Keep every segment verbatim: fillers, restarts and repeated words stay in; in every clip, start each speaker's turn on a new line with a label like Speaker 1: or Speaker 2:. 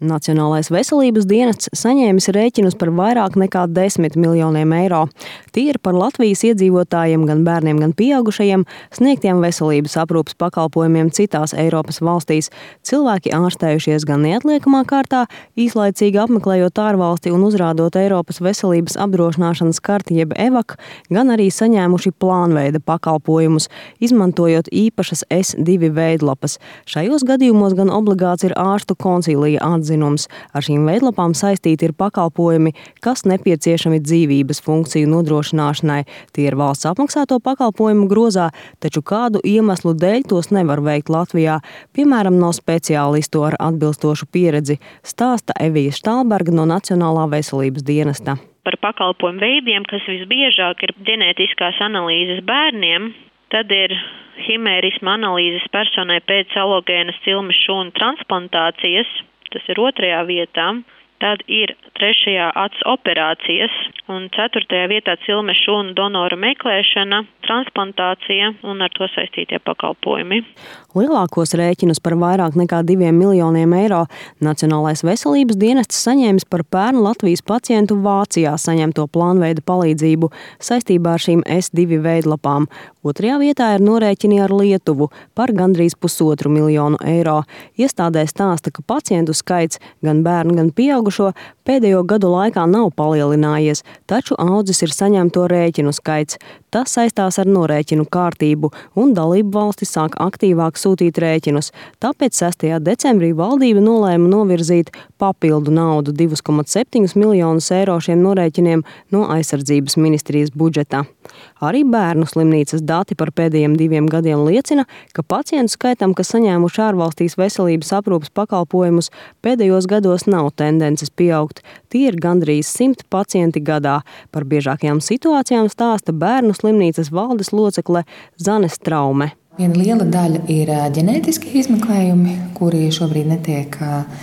Speaker 1: Nacionālais veselības dienests saņēmis rēķinus par vairāk nekā desmit miljoniem eiro. Tie ir par Latvijas iedzīvotājiem, gan bērniem, gan pieaugušajiem, sniegtiem veselības aprūpes pakalpojumiem citās Eiropas valstīs. Cilvēki ārstējušies gan neatliekamā kārtā, īslaicīgi apmeklējot ārvalsti un uzrādot Eiropas veselības apdrošināšanas karti jeb E V A K, gan arī saņēmuši plānveida pakalpojumus, izmantojot īpašas S divi veidlapas. Šajos gadījumos gan obligāts ir ārstu koncīlija atzinums. Ar šīm veidlapām saistīti ir pakalpojumi, kas nepieciešami dzīvības funkciju nodrošināšanai. Tie ir valsts apmaksāto pakalpojumu grozā, taču kādu iemeslu dēļ tos nevar veikt Latvijā. Piemēram, nav speciālistu ar atbilstošu pieredzi, stāsta Evija Štālberga no Nacionālā veselības dienesta.
Speaker 2: Par pakalpojumu veidiem, kas visbiežāk ir ģenētiskās analīzes bērniem, tad ir himērisma analīzes personai pēc alogēnas cilmes šūnu transplantācijas. Tas ir otrajā vietā, tad ir trešajā acu operācijas un ceturtajā vietā cilmes šūnu donoru meklēšana, transplantācija un ar to saistītie pakalpojumi.
Speaker 1: Lielākos rēķinus par vairāk nekā diviem miljoniem eiro Nacionālais veselības dienests saņēmis par pērn Latvijas pacientu Vācijā saņemto plānveida palīdzību saistībā ar šīm S divi veidlapām. Otrajā vietā ir norēķini ar Lietuvu par gandrīz pusotru miljonu eiro. Iestādē stāsta, ka pacientu skaits gan bērnu, gan pieaugušo pēdējo gadu laikā nav palielinājies, taču audzis ir saņemto rēķinu skaits. Tas saistās ar norēķinu kārtību, un dalību valstis sāk aktīvāk sūtīt rēķinus. Tāpēc sestajā decembrī valdība nolēma novirzīt papildu naudu divus komats septiņus miljonus eiro šiem norēķiniem no aizsardzības ministrijas budžeta. Arī bērnu slimnīcas dati par pēdējiem diviem gadiem liecina, ka pacientu skaitam, kas saņēmuši ārvalstīs veselības aprūpes pakalpojumus, pēdējos gados nav tendences pieaugt. Tie ir gandrīz simt pacienti gadā. Par biežākajām situācijām stāsta bērnu slimnīcas valdes locekle Zane Straume.
Speaker 3: Viena liela daļa ir ģenētiski izmeklējumi, kuri šobrīd netiek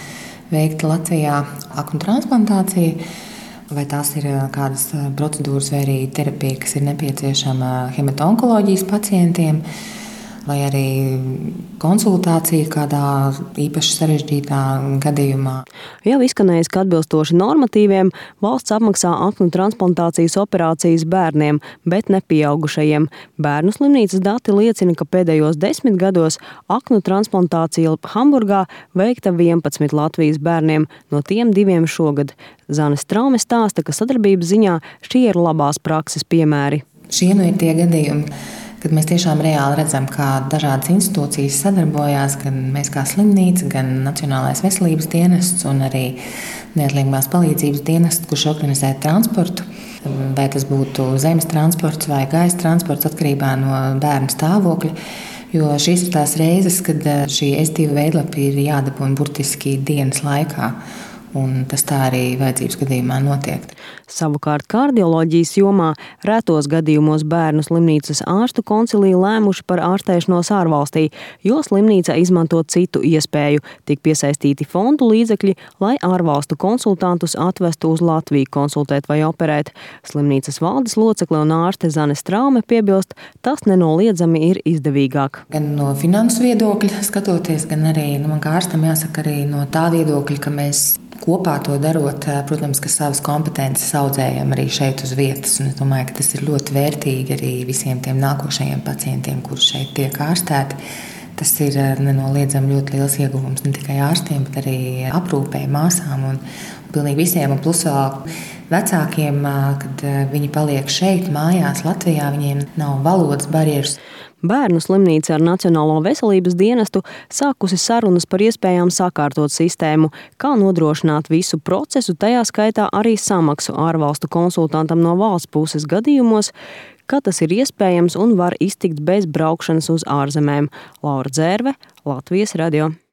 Speaker 3: veikti Latvijā, aknu transplantācija. Vai tās ir kādas procedūras vai arī terapija, kas ir nepieciešama hematonkoloģijas pacientiem, vai arī konsultācija kādā īpaši sarežģītā gadījumā.
Speaker 1: Jau izskanējis, ka atbilstoši normatīviem valsts apmaksā aknu transplantācijas operācijas bērniem, bet ne pieaugušajiem. Bērnu slimnīcas dati liecina, ka pēdējos desmit gados aknu transplantācija Hamburgā veikta vienpadsmit Latvijas bērniem, no tiem diviem šogad. Zane Straume stāsta, ka sadarbības ziņā šie ir labās prakses piemēri.
Speaker 3: Šie nu ir tie gadījumi, kad mēs tiešām reāli redzam, kā dažādas institūcijas sadarbojās, gan mēs kā slimnīca, gan Nacionālais veselības dienests un arī neatliekamās palīdzības dienests, kurš organizē transportu. Vai tas būtu zemes transports vai gaisa transports atkarībā no bērna stāvokļa. Jo šīs ir tās reizes, kad šī S divi veidlapa ir jādabūna burtiski dienas laikā. Un tas tā arī vajadzības gadījumā notiek.
Speaker 1: Savukārt kardioloģijas jomā retos gadījumos bērnu slimnīcas ārstu koncilija lēmuši par ārstēšanos ārvalstī, jo slimnīca izmanto citu iespēju, tik piesaistīti fondu līdzekļi, lai ārvalstu konsultantus atvestu uz Latviju konsultēt vai operēt. Slimnīcas valdes locekle un ārste Zane Straume piebilst, tas nenoliedzami ir izdevīgāk.
Speaker 3: Gan no finansu viedokļa skatoties, gan arī, nu, man kā ārstam jāsaka arī no tā viedokļa, ka mēs kopā to darot, protams, ka savas kompetences audzējam arī šeit uz vietas. Un es domāju, ka tas ir ļoti vērtīgi arī visiem tiem nākošajiem pacientiem, kurus šeit tiek ārstēti. Tas ir nenoliedzami ļoti liels ieguvums ne tikai ārstiem, bet arī aprūpei, māsām un pilnīgi visiem. Un plus vēl vecākiem, kad viņi paliek šeit, mājās, Latvijā, viņiem nav valodas barjeras.
Speaker 1: Bērnu slimnīca ar Nacionālo veselības dienestu sākusi sarunas par iespējām sakārtot sistēmu, kā nodrošināt visu procesu, tajā skaitā arī samaksu ārvalstu konsultantam no valsts puses gadījumos, ka tas ir iespējams un var iztikt bez braukšanas uz ārzemēm. Laura Dzērve, Latvijas radio.